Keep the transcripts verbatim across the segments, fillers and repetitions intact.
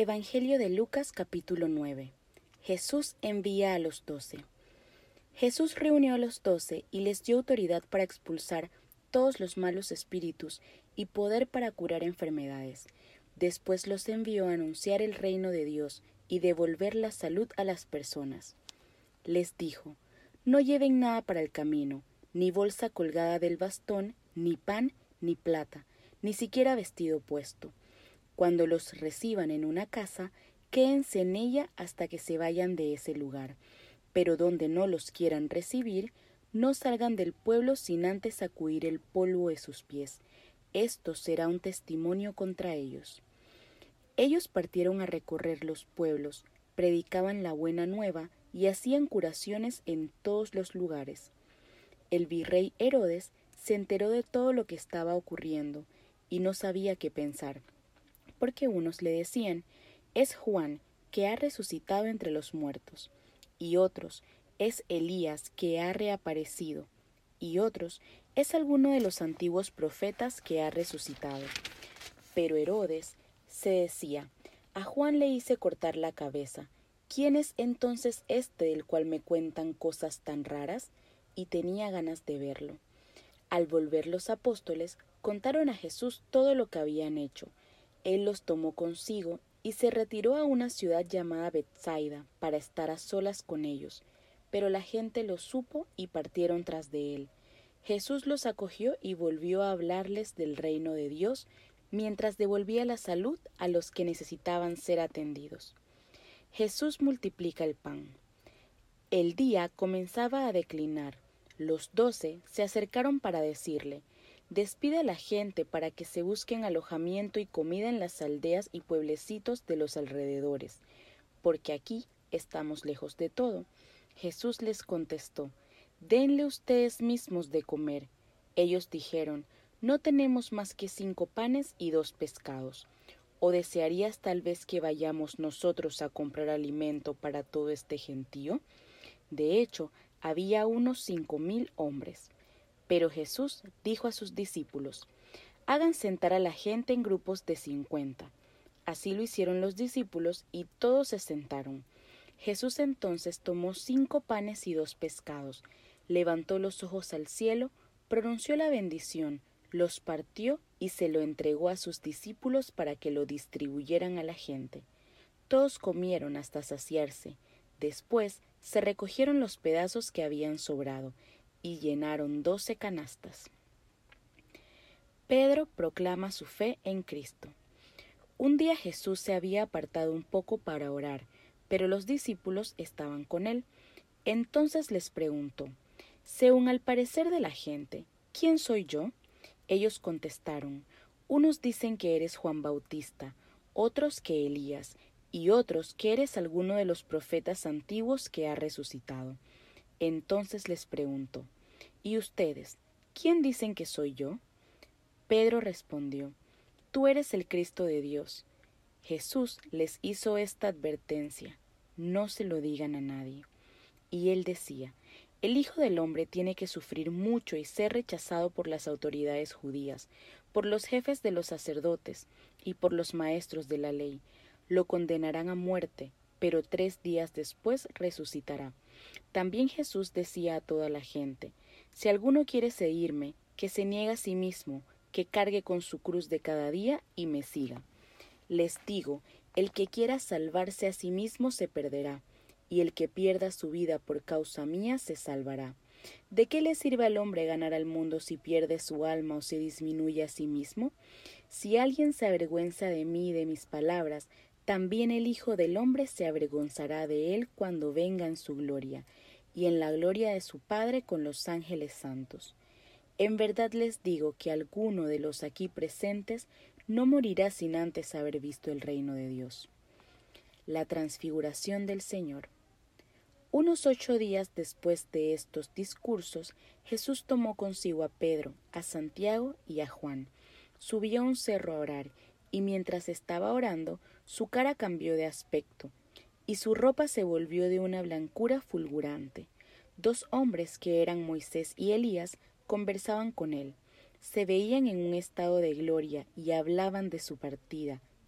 Evangelio de Lucas capítulo nueve. Jesús envía a los doce. Jesús reunió a los doce y les dio autoridad para expulsar todos los malos espíritus y poder para curar enfermedades. Después los envió a anunciar el reino de Dios y devolver la salud a las personas. Les dijo: no lleven nada para el camino, ni bolsa colgada del bastón, ni pan, ni plata, ni siquiera vestido puesto. Cuando los reciban en una casa, quédense en ella hasta que se vayan de ese lugar. Pero donde no los quieran recibir, no salgan del pueblo sin antes sacudir el polvo de sus pies. Esto será un testimonio contra ellos. Ellos partieron a recorrer los pueblos, predicaban la buena nueva y hacían curaciones en todos los lugares. El virrey Herodes se enteró de todo lo que estaba ocurriendo y no sabía qué pensar, porque unos le decían: es Juan, que ha resucitado entre los muertos, y otros: es Elías, que ha reaparecido, y otros: es alguno de los antiguos profetas que ha resucitado. Pero Herodes se decía: a Juan le hice cortar la cabeza. ¿Quién es entonces este del cual me cuentan cosas tan raras? Y tenía ganas de verlo. Al volver los apóstoles, contaron a Jesús todo lo que habían hecho. Él los tomó consigo y se retiró a una ciudad llamada Betsaida para estar a solas con ellos. Pero la gente lo supo y partieron tras de él. Jesús los acogió y volvió a hablarles del reino de Dios, mientras devolvía la salud a los que necesitaban ser atendidos. Jesús multiplica el pan. El día comenzaba a declinar. Los doce se acercaron para decirle: despide a la gente para que se busquen alojamiento y comida en las aldeas y pueblecitos de los alrededores, porque aquí estamos lejos de todo. Jesús les contestó: denle ustedes mismos de comer. Ellos dijeron: no tenemos más que cinco panes y dos pescados. ¿O desearías tal vez que vayamos nosotros a comprar alimento para todo este gentío? De hecho, había unos cinco mil hombres. Pero Jesús dijo a sus discípulos: hagan sentar a la gente en grupos de cincuenta. Así lo hicieron los discípulos y todos se sentaron. Jesús entonces tomó cinco panes y dos pescados, levantó los ojos al cielo, pronunció la bendición, los partió y se lo entregó a sus discípulos para que lo distribuyeran a la gente. Todos comieron hasta saciarse. Después se recogieron los pedazos que habían sobrado y llenaron doce canastas. Pedro proclama su fe en Cristo. Un día Jesús se había apartado un poco para orar, pero los discípulos estaban con él. Entonces les preguntó: según al parecer de la gente, ¿quién soy yo? Ellos contestaron: unos dicen que eres Juan Bautista, otros que Elías, y otros que eres alguno de los profetas antiguos que ha resucitado. Entonces les preguntó: ¿y ustedes, quién dicen que soy yo? Pedro respondió: tú eres el Cristo de Dios. Jesús les hizo esta advertencia: no se lo digan a nadie. Y él decía: el Hijo del Hombre tiene que sufrir mucho y ser rechazado por las autoridades judías, por los jefes de los sacerdotes y por los maestros de la ley. Lo condenarán a muerte, pero tres días después resucitará. También Jesús decía a toda la gente: si alguno quiere seguirme, que se niegue a sí mismo, que cargue con su cruz de cada día y me siga. Les digo, el que quiera salvarse a sí mismo se perderá, y el que pierda su vida por causa mía se salvará. ¿De qué le sirve al hombre ganar al mundo si pierde su alma o se disminuye a sí mismo? Si alguien se avergüenza de mí y de mis palabras, también el Hijo del Hombre se avergonzará de él cuando venga en su gloria, y en la gloria de su Padre con los ángeles santos. En verdad les digo que alguno de los aquí presentes no morirá sin antes haber visto el reino de Dios. La transfiguración del Señor. Unos ocho días después de estos discursos, Jesús tomó consigo a Pedro, a Santiago y a Juan. Subió a un cerro a orar, y mientras estaba orando, su cara cambió de aspecto, y su ropa se volvió de una blancura fulgurante. Dos hombres, que eran Moisés y Elías, conversaban con él. Se veían en un estado de gloria y hablaban de su partida,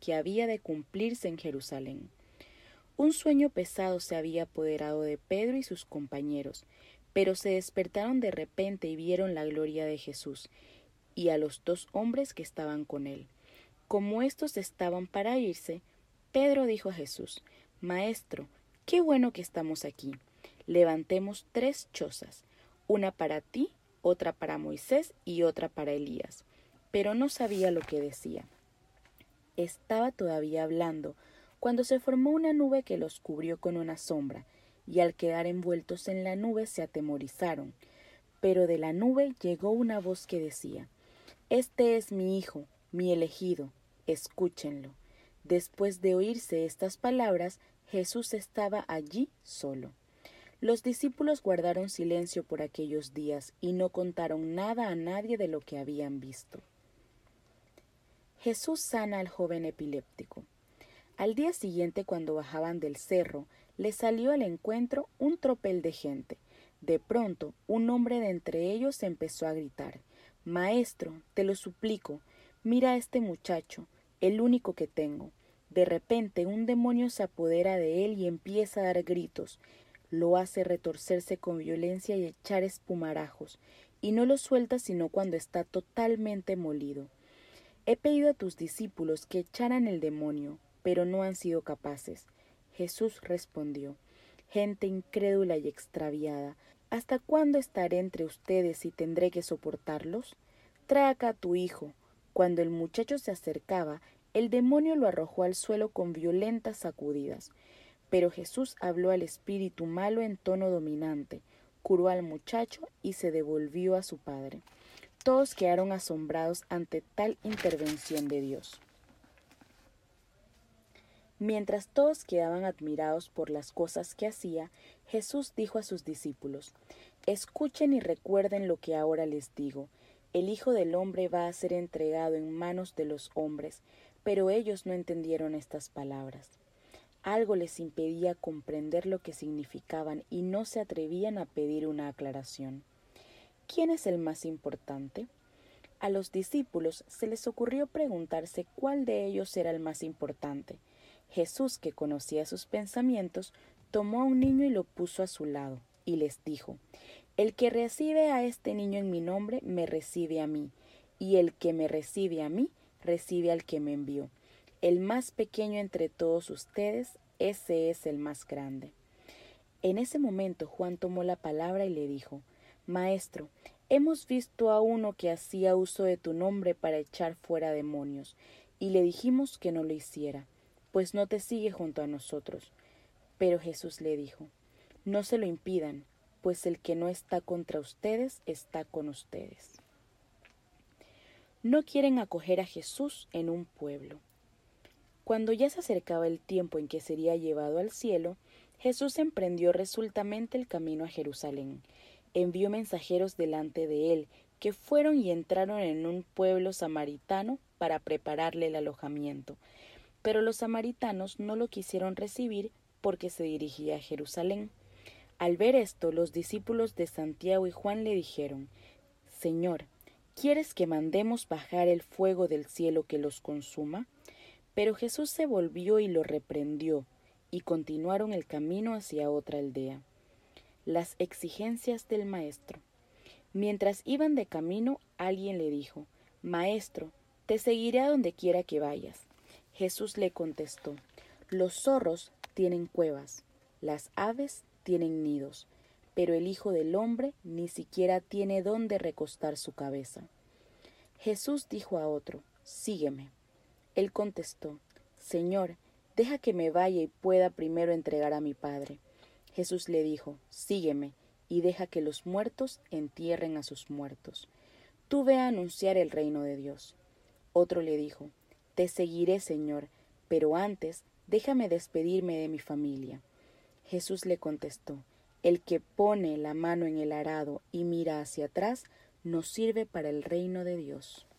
que había de cumplirse en Jerusalén. Un sueño pesado se había apoderado de Pedro y sus compañeros, pero se despertaron de repente y vieron la gloria de Jesús y a los dos hombres que estaban con él. Como éstos estaban para irse, Pedro dijo a Jesús: Maestro, qué bueno que estamos aquí. Levantemos tres chozas, una para ti, otra para Moisés y otra para Elías. Pero no sabía lo que decía. Estaba todavía hablando cuando se formó una nube que los cubrió con una sombra, y al quedar envueltos en la nube se atemorizaron. Pero de la nube llegó una voz que decía: Este es mi Hijo, mi elegido, escúchenlo. Después de oírse estas palabras, Jesús estaba allí solo. Los discípulos guardaron silencio por aquellos días y no contaron nada a nadie de lo que habían visto. Jesús sana al joven epiléptico. Al día siguiente, cuando bajaban del cerro, les salió al encuentro un tropel de gente. De pronto, un hombre de entre ellos empezó a gritar: Maestro, te lo suplico, mira a este muchacho, el único que tengo. De repente, un demonio se apodera de él y empieza a dar gritos. Lo hace retorcerse con violencia y echar espumarajos, y no lo suelta sino cuando está totalmente molido. He pedido a tus discípulos que echaran el demonio, pero no han sido capaces. Jesús respondió: Gente incrédula y extraviada, ¿hasta cuándo estaré entre ustedes y tendré que soportarlos? Trae acá a tu hijo. Cuando el muchacho se acercaba, el demonio lo arrojó al suelo con violentas sacudidas. Pero Jesús habló al espíritu malo en tono dominante, curó al muchacho y se devolvió a su padre. Todos quedaron asombrados ante tal intervención de Dios. Mientras todos quedaban admirados por las cosas que hacía, Jesús dijo a sus discípulos: Escuchen y recuerden lo que ahora les digo. El Hijo del Hombre va a ser entregado en manos de los hombres, pero ellos no entendieron estas palabras. Algo les impedía comprender lo que significaban y no se atrevían a pedir una aclaración. ¿Quién es el más importante? A los discípulos se les ocurrió preguntarse cuál de ellos era el más importante. Jesús, que conocía sus pensamientos, tomó a un niño y lo puso a su lado, y les dijo: El que recibe a este niño en mi nombre, me recibe a mí, y el que me recibe a mí, recibe al que me envió. El más pequeño entre todos ustedes, ese es el más grande. En ese momento Juan tomó la palabra y le dijo: Maestro, hemos visto a uno que hacía uso de tu nombre para echar fuera demonios, y le dijimos que no lo hiciera, pues no te sigue junto a nosotros. Pero Jesús le dijo: No se lo impidan, pues el que no está contra ustedes está con ustedes. No quieren acoger a Jesús en un pueblo. Cuando ya se acercaba el tiempo en que sería llevado al cielo, Jesús emprendió resueltamente el camino a Jerusalén. Envió mensajeros delante de él, que fueron y entraron en un pueblo samaritano para prepararle el alojamiento. Pero los samaritanos no lo quisieron recibir porque se dirigía a Jerusalén. Al ver esto, los discípulos de Santiago y Juan le dijeron: Señor, ¿quieres que mandemos bajar el fuego del cielo que los consuma? Pero Jesús se volvió y lo reprendió, y continuaron el camino hacia otra aldea. Las exigencias del maestro. Mientras iban de camino, alguien le dijo: Maestro, te seguiré a donde quiera que vayas. Jesús le contestó: Los zorros tienen cuevas, las aves tienen nidos, pero el Hijo del Hombre ni siquiera tiene dónde recostar su cabeza. Jesús dijo a otro: Sígueme. Él contestó: Señor, deja que me vaya y pueda primero entregar a mi Padre. Jesús le dijo: Sígueme, y deja que los muertos entierren a sus muertos. Tú ve a anunciar el reino de Dios. Otro le dijo: Te seguiré, Señor, pero antes déjame despedirme de mi familia. Jesús le contestó: El que pone la mano en el arado y mira hacia atrás, no sirve para el reino de Dios.